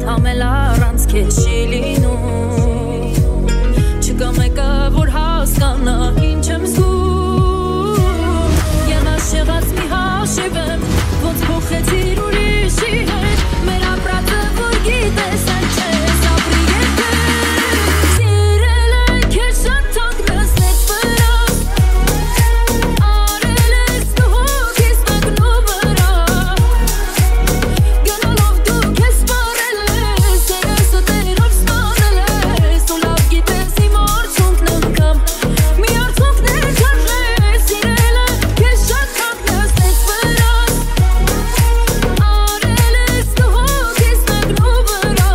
Համել առանց քեզ չի լինում Չկա մեկը որ հասկանա ինչ եմ զգում Եղած եղած մի հաշիվ եմ Ոնց փոխեցիր ուրիշի հետ Մեր ապրածը որ գիտես այն չես ապրի երբեք Սիրել է քեզ շատ թանկ նստեց վրա Արել ես դու հոգիս մեկնու վրա Գնալով դու քեզ սպառել ես Սերս ոտերով սպանել ես Ու լավ գիտես իմ արդյունքն անգամ Մի արդյունքն է չարժես Սիրել է քեզ շատ թանկ նստեց վրա Արել ես դու հոգիս մեկնու վրա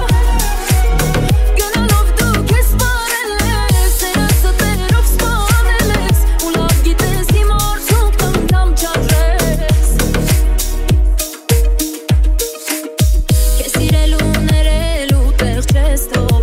Գնալով դու քեզ սպառել ես Սերս ոտերով սպանել ես Ու լավ գիտես իմ արդյունքն անգամ չարժես Քեզ սիրելու ներելու տեղ չես թող